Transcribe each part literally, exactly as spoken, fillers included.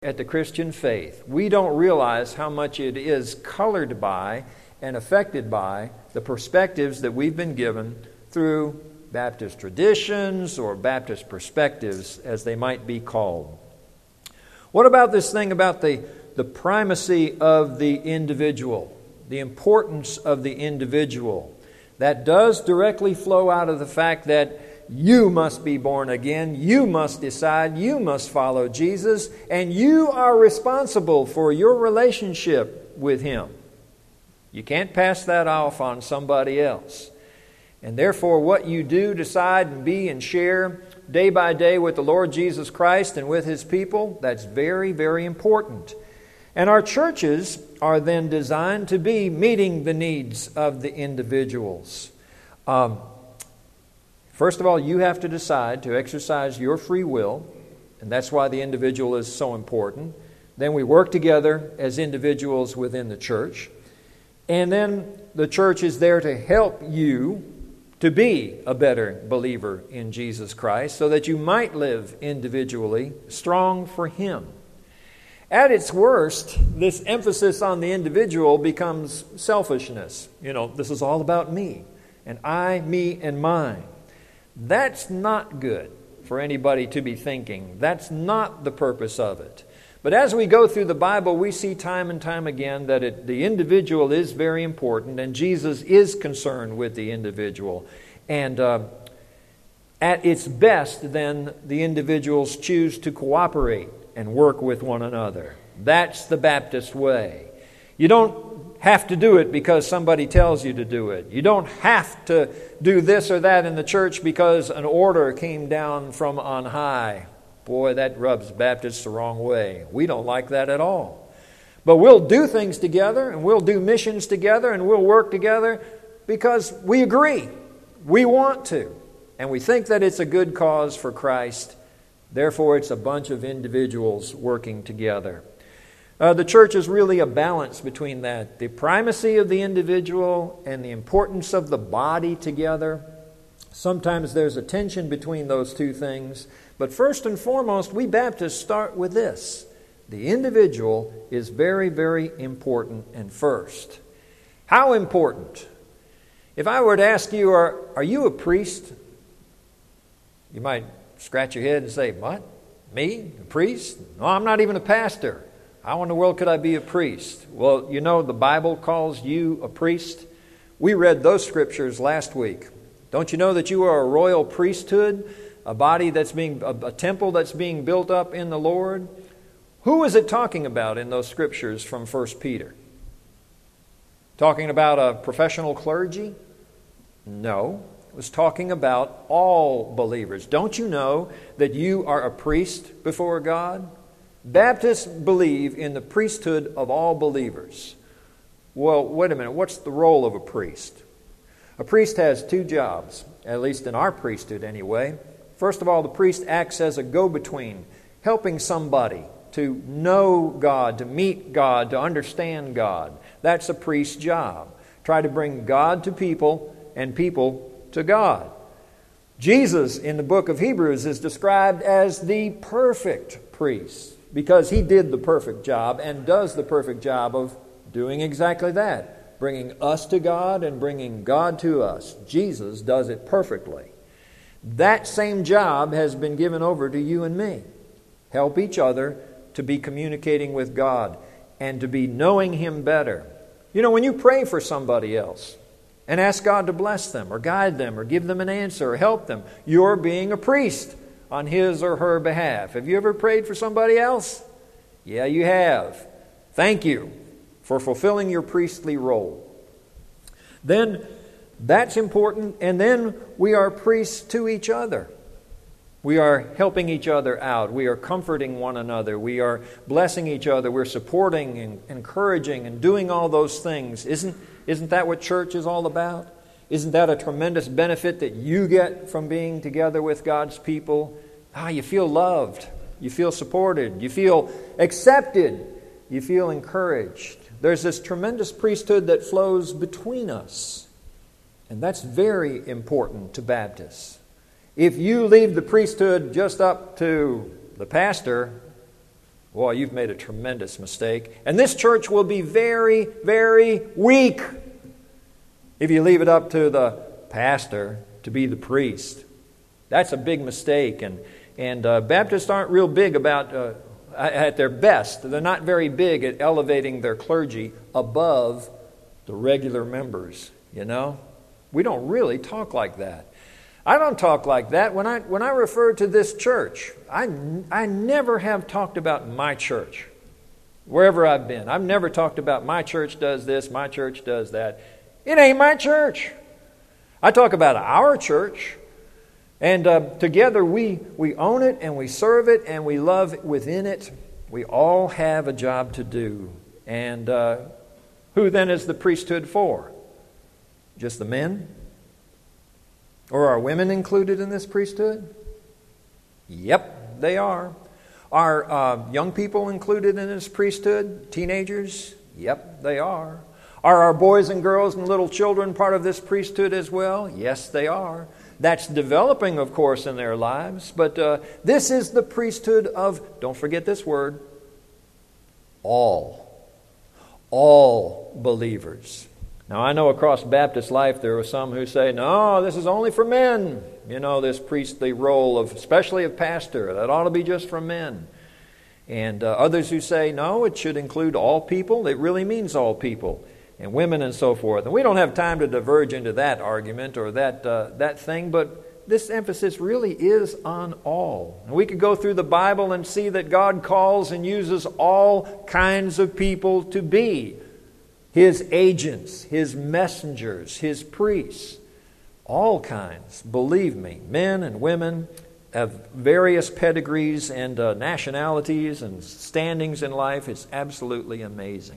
at the Christian faith, we don't realize how much it is colored by and affected by the perspectives that we've been given through Baptist traditions or Baptist perspectives, as they might be called. What about this thing about the, the primacy of the individual, the importance of the individual? That does directly flow out of the fact that you must be born again, you must decide, you must follow Jesus, and you are responsible for your relationship with Him. You can't pass that off on somebody else. And therefore, what you do, decide, and be, and share day by day with the Lord Jesus Christ and with His people, that's very, very important. And our churches are then designed to be meeting the needs of the individuals. Um, first of all, you have to decide to exercise your free will, and that's why the individual is so important. Then we work together as individuals within the church. And then the church is there to help you to be a better believer in Jesus Christ so that you might live individually strong for Him. At its worst, this emphasis on the individual becomes selfishness. You know, this is all about me, and I, me, and mine. That's not good for anybody to be thinking. That's not the purpose of it. But as we go through the Bible, we see time and time again that it, the individual is very important, and Jesus is concerned with the individual. And uh, at its best, then, the individuals choose to cooperate and work with one another. That's the Baptist way. You don't have to do it because somebody tells you to do it. You don't have to do this or that in the church because an order came down from on high. Boy, that rubs Baptists the wrong way. We don't like that at all. But we'll do things together, and we'll do missions together, and we'll work together because we agree. We want to. And we think that it's a good cause for Christ. Therefore, it's a bunch of individuals working together. Uh, the church is really a balance between that. The primacy of the individual and the importance of the body together. Sometimes there's a tension between those two things. But first and foremost, we Baptists start with this. The individual is very, very important and first. How important? If I were to ask you, are, are you a priest? You might scratch your head and say, what? Me? A priest? No, I'm not even a pastor. How in the world could I be a priest? Well, you know, the Bible calls you a priest. We read those scriptures last week. Don't you know that you are a royal priesthood? A body that's being, a, a temple that's being built up in the Lord. Who is it talking about in those scriptures from First Peter? Talking about a professional clergy? No. It was talking about all believers. Don't you know that you are a priest before God? Baptists believe in the priesthood of all believers. Well, wait a minute. What's the role of a priest? A priest has two jobs, at least in our priesthood anyway. First of all, the priest acts as a go-between, helping somebody to know God, to meet God, to understand God. That's a priest's job. Try to bring God to people and people to God. Jesus in the book of Hebrews is described as the perfect priest because He did the perfect job and does the perfect job of doing exactly that, bringing us to God and bringing God to us. Jesus does it perfectly. That same job has been given over to you and me. Help each other to be communicating with God and to be knowing Him better. You know, when you pray for somebody else and ask God to bless them or guide them or give them an answer or help them, you're being a priest on his or her behalf. Have you ever prayed for somebody else? Yeah, you have. Thank you for fulfilling your priestly role. Then that's important. And then we are priests to each other. We are helping each other out. We are comforting one another. We are blessing each other. We're supporting and encouraging and doing all those things. Isn't, isn't that what church is all about? Isn't that a tremendous benefit that you get from being together with God's people? Ah, you feel loved. You feel supported. You feel accepted. You feel encouraged. There's this tremendous priesthood that flows between us. And that's very important to Baptists. If you leave the priesthood just up to the pastor, Boy, you've made a tremendous mistake. And this church will be very, very weak if you leave it up to the pastor to be the priest. That's a big mistake. And, and uh, Baptists aren't real big about, uh, at their best, they're not very big at elevating their clergy above the regular members, you know? We don't really talk like that. I don't talk like that. When I when I refer to this church, I, I never have talked about my church, wherever I've been. I've never talked about my church does this, my church does that. It ain't my church. I talk about our church, and uh, together we, we own it, and we serve it, and we love within it. We all have a job to do. And uh, who then is the priesthood for? Just the men? Or are women included in this priesthood? Yep, they are. Are uh, young people included in this priesthood? Teenagers? Yep, they are. Are our boys and girls and little children part of this priesthood as well? Yes, they are. That's developing, of course, in their lives. But uh, this is the priesthood of, don't forget this word, all. All believers. Now, I know across Baptist life there are some who say, no, this is only for men. You know, this priestly role, of, especially of pastor, that ought to be just for men. And uh, others who say, no, it should include all people. It really means all people. And women and so forth. And we don't have time to diverge into that argument or that uh, that thing, but this emphasis really is on all. And we could go through the Bible and see that God calls and uses all kinds of people to be His agents, His messengers, His priests, all kinds, believe me, men and women of various pedigrees and uh, nationalities and standings in life. It's absolutely amazing.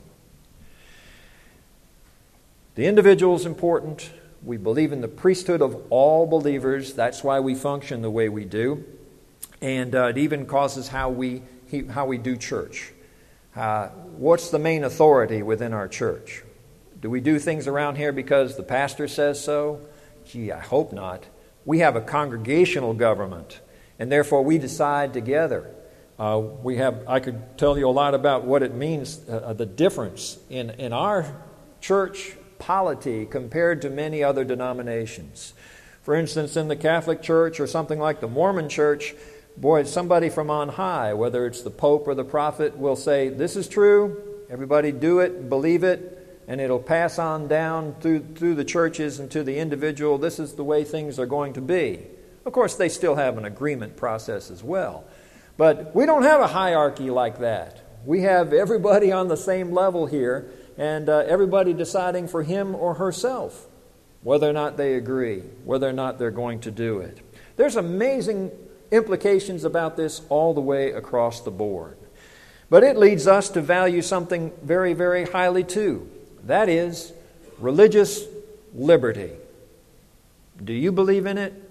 The individual is important. We believe in the priesthood of all believers. That's why we function the way we do. And uh, it even causes how we, how we do church. Uh, what's the main authority within our church? Do we do things around here because the pastor says so? Gee, I hope not. We have a congregational government, and therefore we decide together. Uh, we have. I could tell you a lot about what it means, uh, the difference in, in our church polity compared to many other denominations. For instance, in the Catholic Church or something like the Mormon Church, boy, somebody from on high, whether it's the Pope or the prophet, will say, this is true, everybody do it, believe it, and it'll pass on down through, through the churches and to the individual. This is the way things are going to be. Of course, they still have an agreement process as well. But we don't have a hierarchy like that. We have everybody on the same level here, and uh, everybody deciding for him or herself whether or not they agree, whether or not they're going to do it. There's amazing implications about this all the way across the board. But it leads us to value something very, very highly too. That is religious liberty. Do you believe in it?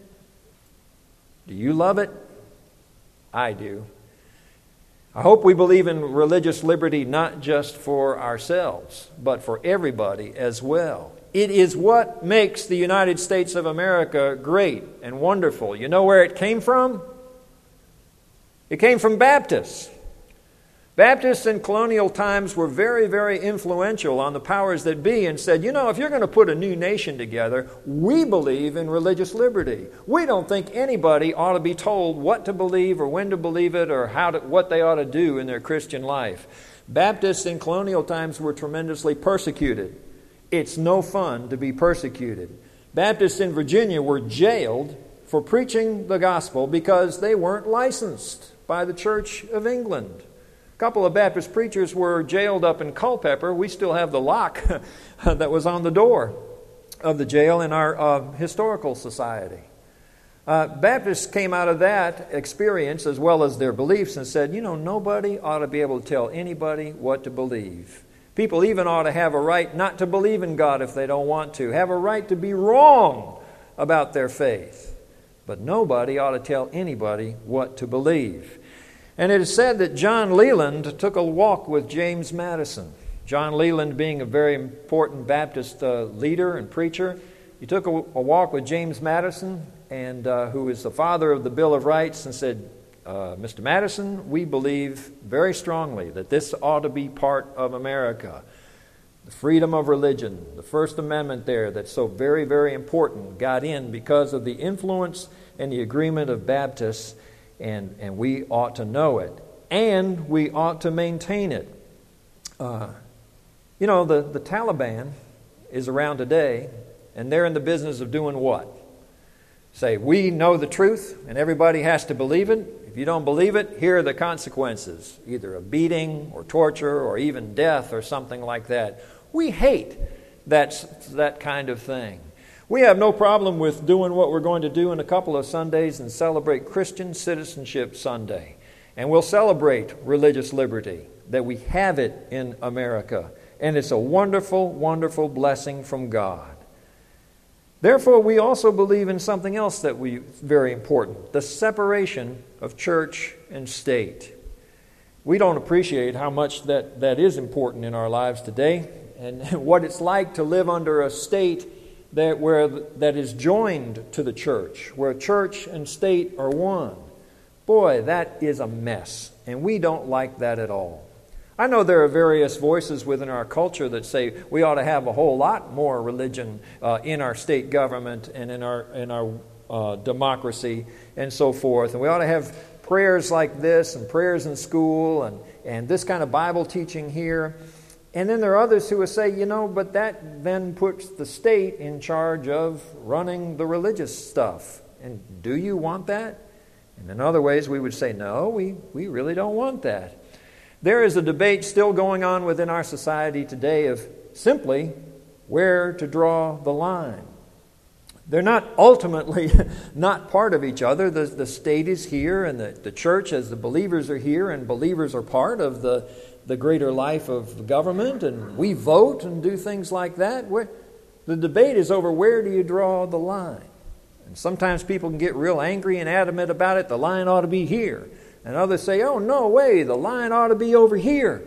Do you love it? I do. I hope we believe in religious liberty not just for ourselves, but for everybody as well. It is what makes the United States of America great and wonderful. You know where it came from? It came from Baptists. Baptists in colonial times were very, very influential on the powers that be and said, you know, if you're going to put a new nation together, we believe in religious liberty. We don't think anybody ought to be told what to believe or when to believe it or how to, what they ought to do in their Christian life. Baptists in colonial times were tremendously persecuted. It's no fun to be persecuted. Baptists in Virginia were jailed for preaching the gospel because they weren't licensed by the Church of England. A couple of Baptist preachers were jailed up in Culpeper. We still have the lock that was on the door of the jail in our uh, historical society. Uh, Baptists came out of that experience as well as their beliefs and said, you know, nobody ought to be able to tell anybody what to believe. People even ought to have a right not to believe in God if they don't want to, have a right to be wrong about their faith. But nobody ought to tell anybody what to believe. And it is said that John Leland took a walk with James Madison. John Leland, being a very important Baptist uh, leader and preacher, he took a, a walk with James Madison, and uh, who is the father of the Bill of Rights, and said, uh, Mister Madison, we believe very strongly that this ought to be part of America. The freedom of religion, the First Amendment there that's so very, very important, got in because of the influence and the agreement of Baptists, and, and we ought to know it. And we ought to maintain it. Uh, you know, the, the Taliban is around today, and they're in the business of doing what? Say, we know the truth, and everybody has to believe it. If you don't believe it, here are the consequences. Either a beating, or torture, or even death, or something like that. We hate that, that kind of thing. We have no problem with doing what we're going to do in a couple of Sundays and celebrate Christian Citizenship Sunday. And we'll celebrate religious liberty, that we have it in America. And it's a wonderful, wonderful blessing from God. Therefore, we also believe in something else that we very important, the separation of church and state. We don't appreciate how much that, that is important in our lives today, and what it's like to live under a state that where that is joined to the church, where church and state are one. Boy, that is a mess, and we don't like that at all. I know there are various voices within our culture that say we ought to have a whole lot more religion uh, in our state government and in our in our uh, democracy and so forth. And we ought to have prayers like this and prayers in school and, and this kind of Bible teaching here. And then there are others who will say, you know, but that then puts the state in charge of running the religious stuff. And do you want that? And in other ways we would say, no, we, we really don't want that. There is a debate still going on within our society today of simply where to draw the line. They're not ultimately not part of each other. The, the state is here, and the, the church as the believers are here, and believers are part of the, the greater life of the government, and we vote and do things like that. Where, the debate is over where do you draw the line. And sometimes people can get real angry and adamant about it. The line ought to be here. And others say, oh, no way, the line ought to be over here.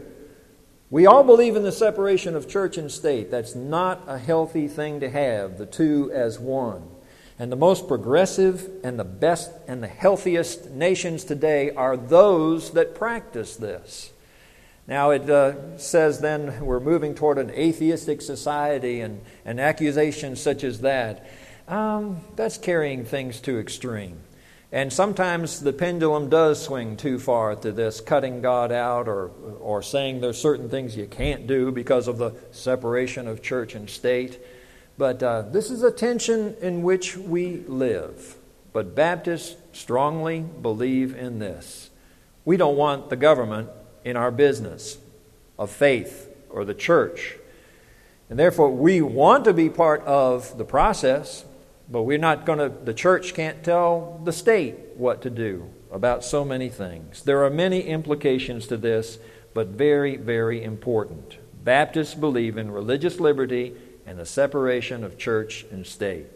We all believe in the separation of church and state. That's not a healthy thing to have, the two as one. And the most progressive and the best and the healthiest nations today are those that practice this. Now it uh, says then we're moving toward an atheistic society, and, and accusations such as that. Um, that's carrying things to extreme. And sometimes the pendulum does swing too far to this, cutting God out or or saying there's certain things you can't do because of the separation of church and state. But uh, this is a tension in which we live. But Baptists strongly believe in this. We don't want the government in our business of faith or the church. And therefore we want to be part of the process. But we're not going to, the church can't tell the state what to do about so many things. There are many implications to this, but very, very important. Baptists believe in religious liberty and the separation of church and state.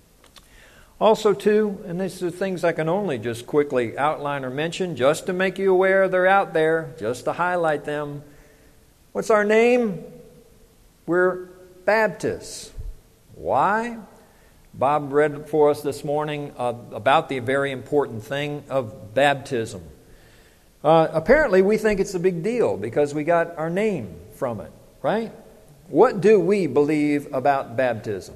Also, too, and these are things I can only just quickly outline or mention, just to make you aware they're out there, just to highlight them. What's our name? We're Baptists. Why? Bob read for us this morning uh, about the very important thing of baptism. Uh, apparently, we think it's a big deal because we got our name from it, right? What do we believe about baptism?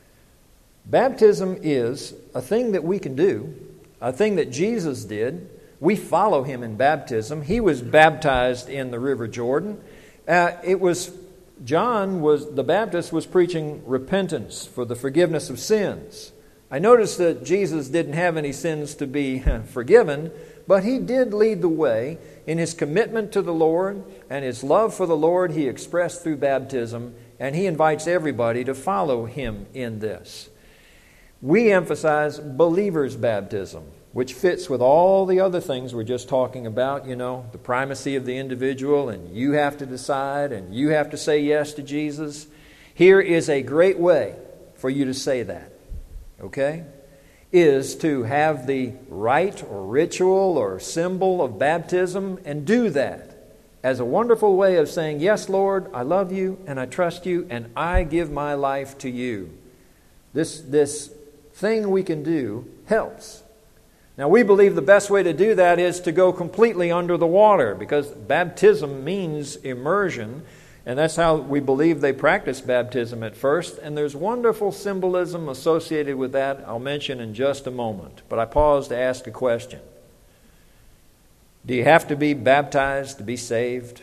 Baptism is a thing that we can do, a thing that Jesus did. We follow him in baptism. He was baptized in the River Jordan. Uh, it was John was the Baptist was preaching repentance for the forgiveness of sins. I noticed that Jesus didn't have any sins to be forgiven, but he did lead the way in his commitment to the Lord and his love for the Lord he expressed through baptism, and he invites everybody to follow him in this. We emphasize believers' baptism, which fits with all the other things we're just talking about, you know, the primacy of the individual, and you have to decide, and you have to say yes to Jesus. Here is a great way for you to say that, okay? Is to have the rite or ritual or symbol of baptism and do that as a wonderful way of saying, yes, Lord, I love you, and I trust you, and I give my life to you. This, this thing we can do helps. Now, we believe the best way to do that is to go completely under the water, because baptism means immersion, and that's how we believe they practiced baptism at first. And there's wonderful symbolism associated with that I'll mention in just a moment. But I pause to ask a question. Do you have to be baptized to be saved?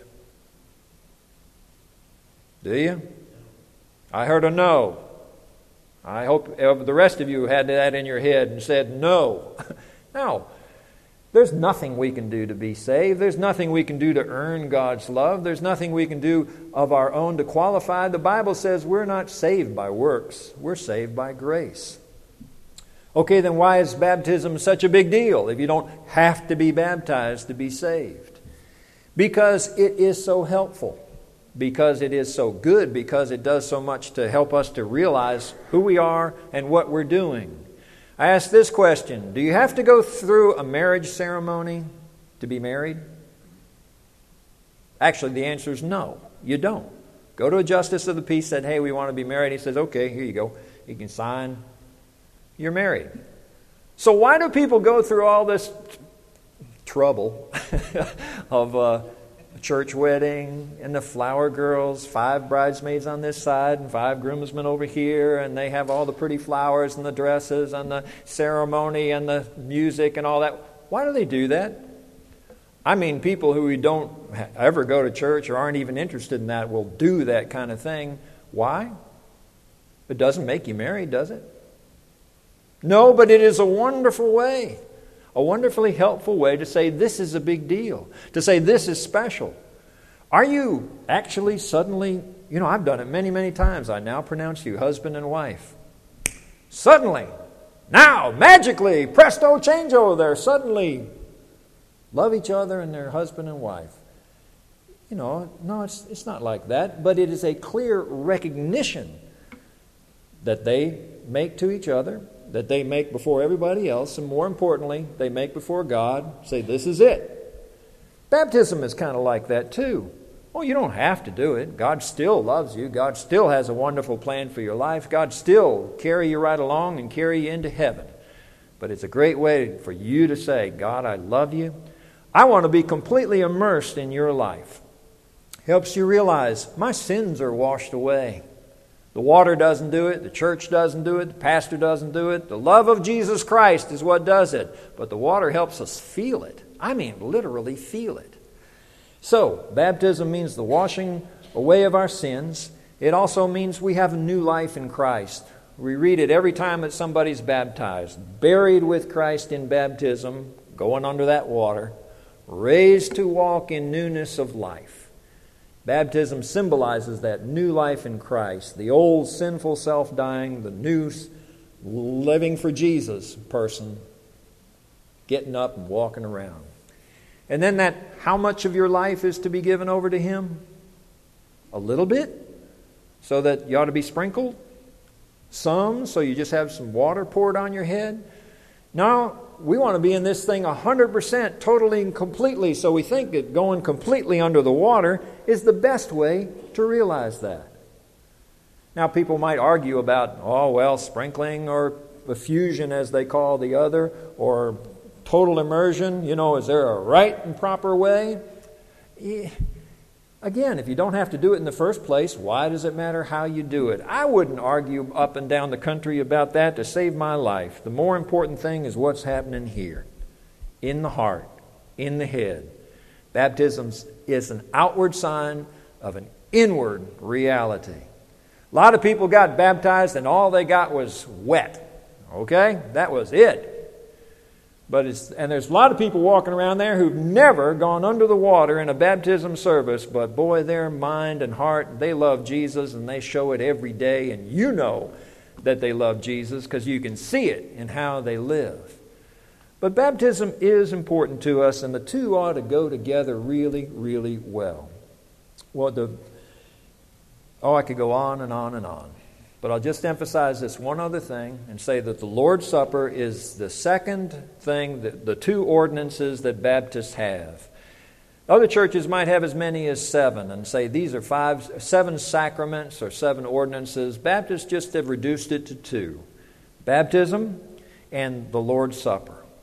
Do you? I heard a no. I hope the rest of you had that in your head and said no. No. There's nothing we can do to be saved. There's nothing we can do to earn God's love. There's nothing we can do of our own to qualify. The Bible says we're not saved by works. We're saved by grace. Okay, then why is baptism such a big deal if you don't have to be baptized to be saved? Because it is so helpful. Because it is so good. Because it does so much to help us to realize who we are and what we're doing. I ask this question. Do you have to go through a marriage ceremony to be married? Actually, the answer is no. You don't. Go to a justice of the peace, said, hey, we want to be married. He says, okay, here you go. You can sign. You're married. So why do people go through all this trouble of uh, a church wedding and the flower girls, five bridesmaids on this side and five groomsmen over here, and they have all the pretty flowers and the dresses and the ceremony and the music and all that? Why do they do that? I mean, people who don't ever go to church or aren't even interested in that will do that kind of thing. Why? It doesn't make you married, does it? No, but it is a wonderful way. A wonderfully helpful way to say this is a big deal. To say this is special. Are you actually suddenly, you know, I've done it many, many times. I now pronounce you husband and wife. Suddenly, now, magically, presto changeo, they're suddenly love each other and they're husband and wife. You know, no, it's, it's not like that. But it is a clear recognition that they make to each other, that they make before everybody else, and more importantly, they make before God, say, this is it. Baptism is kind of like that too. Well, you don't have to do it. God still loves you. God still has a wonderful plan for your life. God still carry you right along and carry you into heaven. But it's a great way for you to say, God, I love you. I want to be completely immersed in your life. Helps you realize my sins are washed away. The water doesn't do it. The church doesn't do it. The pastor doesn't do it. The love of Jesus Christ is what does it. But the water helps us feel it. I mean, literally feel it. So, baptism means the washing away of our sins. It also means we have a new life in Christ. We read it every time that somebody's baptized. Buried with Christ in baptism, going under that water. Raised to walk in newness of life. Baptism symbolizes that new life in Christ, the old sinful self dying, the new living for Jesus person, getting up and walking around. And then that, how much of your life is to be given over to Him? A little bit, so that you ought to be sprinkled. Some, so you just have some water poured on your head. No, we want to be in this thing one hundred percent, totally and completely. So we think that going completely under the water is the best way to realize that. Now, people might argue about, oh, well, sprinkling or effusion, as they call the other, or total immersion. You know, is there a right and proper way? Yeah. Again, if you don't have to do it in the first place, why does it matter how you do it? I wouldn't argue up and down the country about that to save my life. The more important thing is what's happening here, in the heart, in the head. Baptism is an outward sign of an inward reality. A lot of people got baptized and all they got was wet. Okay? That was it. But it's, and there's a lot of people walking around there who've never gone under the water in a baptism service, but boy, their mind and heart, they love Jesus and they show it every day, and you know that they love Jesus because you can see it in how they live. But baptism is important to us, and the two ought to go together really, really well. Well, the, oh, I could go on and on and on. But I'll just emphasize this one other thing and say that the Lord's Supper is the second thing, the, the two ordinances that Baptists have. Other churches might have as many as seven and say these are five, seven sacraments or seven ordinances. Baptists just have reduced it to two. Baptism and the Lord's Supper.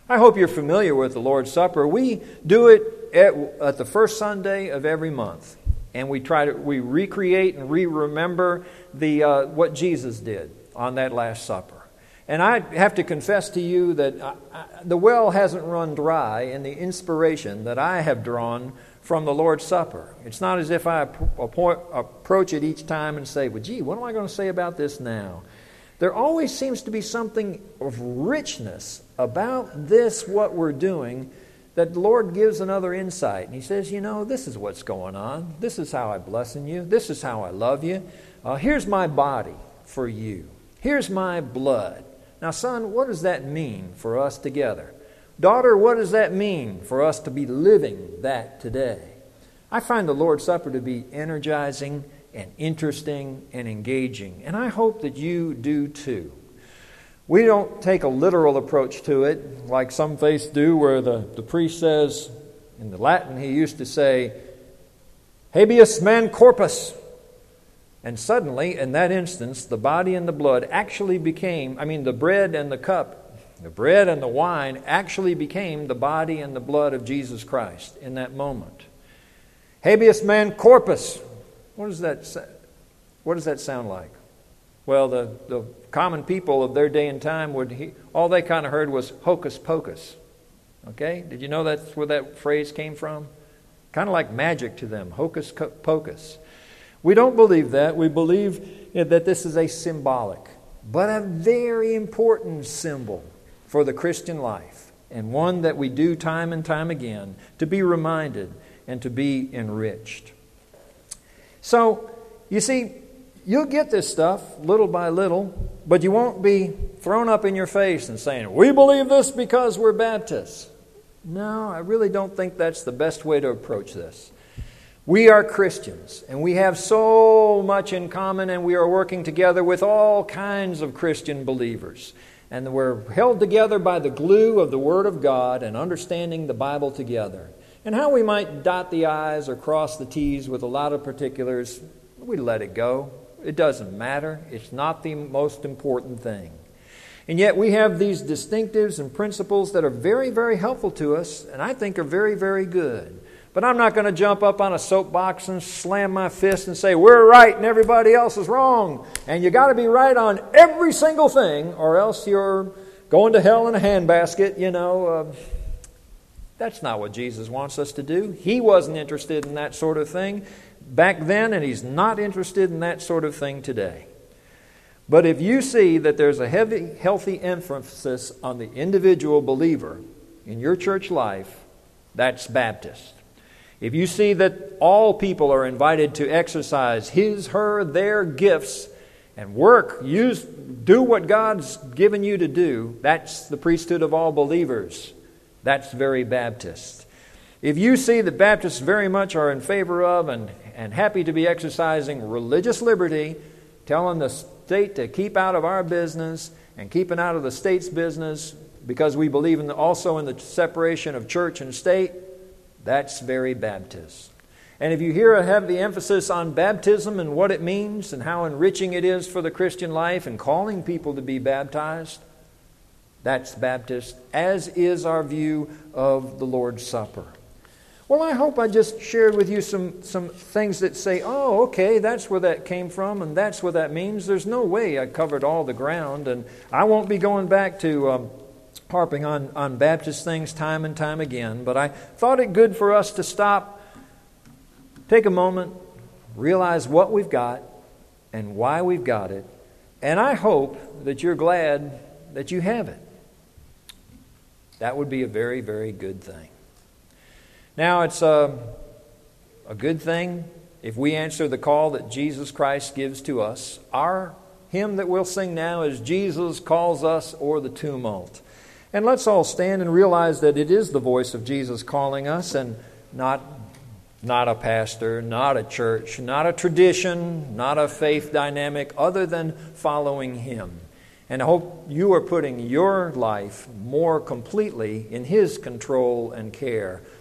I hope you're familiar with the Lord's Supper. We do it at, at the first Sunday of every month, and we try to we recreate and re-remember the uh, what Jesus did on that Last Supper. And I have to confess to you that I, I, the well hasn't run dry in the inspiration that I have drawn from the Lord's Supper. It's not as if I approach it each time and say, well, gee, what am I going to say about this now? There always seems to be something of richness about this, what we're doing, that the Lord gives another insight. And He says, you know, this is what's going on. This is how I blessing you. This is how I love you. Uh, here's my body for you. Here's my blood. Now, son, what does that mean for us together? Daughter, what does that mean for us to be living that today? I find the Lord's Supper to be energizing and interesting and engaging, and I hope that you do too. We don't take a literal approach to it like some faiths do, where the, the priest says, in the Latin he used to say, habeas man corpus. And suddenly, in that instance, the body and the blood actually became, I mean, the bread and the cup, the bread and the wine actually became the body and the blood of Jesus Christ in that moment. Habeas man corpus. What does that, what does that sound like? Well, the, the common people of their day and time, would he, all they kind of heard was hocus pocus. Okay? Did you know that's where that phrase came from? Kind of like magic to them, hocus pocus. We don't believe that. We believe that this is a symbolic, but a very important symbol for the Christian life, and one that we do time and time again to be reminded and to be enriched. So, you see, you'll get this stuff little by little, but you won't be thrown up in your face and saying, we believe this because we're Baptists. No, I really don't think that's the best way to approach this. We are Christians, and we have so much in common, and we are working together with all kinds of Christian believers. And we're held together by the glue of the Word of God and understanding the Bible together. And how we might dot the I's or cross the T's with a lot of particulars, we let it go. It doesn't matter. It's not the most important thing. And yet we have these distinctives and principles that are very, very helpful to us, and I think are very, very good. But I'm not going to jump up on a soapbox and slam my fist and say, we're right and everybody else is wrong. And you got to be right on every single thing, or else you're going to hell in a handbasket, you know. Uh, that's not what Jesus wants us to do. He wasn't interested in that sort of thing back then, and He's not interested in that sort of thing today. But if you see that there's a heavy, healthy emphasis on the individual believer in your church life, that's Baptist. If you see that all people are invited to exercise his, her, their gifts and work, use, do what God's given you to do, that's the priesthood of all believers. That's very Baptist. If you see that Baptists very much are in favor of and, and happy to be exercising religious liberty, telling the state to keep out of our business and keeping out of the state's business because we believe in the, also in the separation of church and state, that's very Baptist. And if you hear a heavy emphasis on baptism and what it means and how enriching it is for the Christian life and calling people to be baptized, that's Baptist, as is our view of the Lord's Supper. Well, I hope I just shared with you some, some things that say, oh, okay, that's where that came from and that's what that means. There's no way I covered all the ground, and I won't be going back to Um, harping on, on Baptist things time and time again, but I thought it good for us to stop, take a moment, realize what we've got and why we've got it, and I hope that you're glad that you have it. That would be a very, very good thing. Now, it's a, a good thing if we answer the call that Jesus Christ gives to us. Our hymn that we'll sing now is Jesus Calls Us O'er the Tumult. And let's all stand and realize that it is the voice of Jesus calling us, and not, not a pastor, not a church, not a tradition, not a faith dynamic, other than following Him. And I hope you are putting your life more completely in His control and care